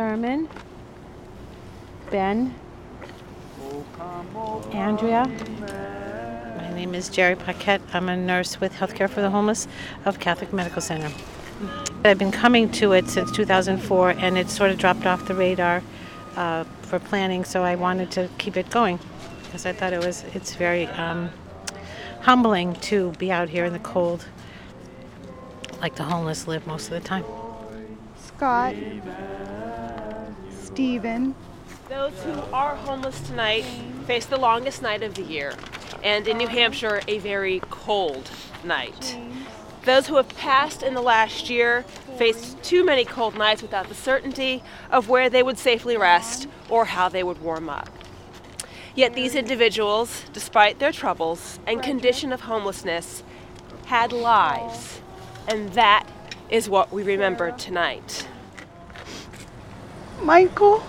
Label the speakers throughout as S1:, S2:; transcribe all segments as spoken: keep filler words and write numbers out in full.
S1: Thurman, Ben, Andrea.
S2: My name is Jerry Paquette. I'm a nurse with Healthcare for the Homeless of Catholic Medical Center. I've been coming to it since two thousand four, and it sort of dropped off the radar uh, for planning, so I wanted to keep it going because I thought it was it's very um, humbling to be out here in the cold like the homeless live most of the time.
S3: Scott, Stephen.
S4: Those who are homeless tonight face the longest night of the year, and in New Hampshire, a very cold night. Those who have passed in the last year faced too many cold nights without the certainty of where they would safely rest or how they would warm up. Yet these individuals, despite their troubles and condition of homelessness, had lives, and that is what we remember tonight.
S3: Michael,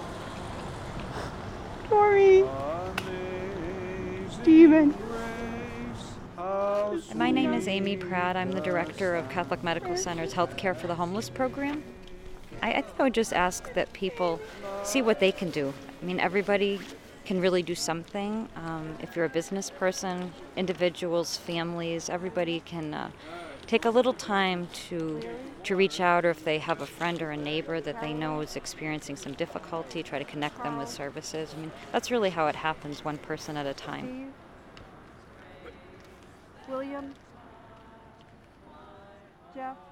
S3: Tori, Stephen.
S5: My name is Amy Pratt. I'm the director of Catholic Medical Center's Healthcare for the Homeless program. I, I think I would just ask that people see what they can do. I mean, everybody can really do something. Um, if you're a business person, individuals, families, everybody can uh, take a little time to to reach out, or if they have a friend or a neighbor that they know is experiencing some difficulty, try to connect them with services. I mean, that's really how it happens, one person at a time.
S3: William, Jeff.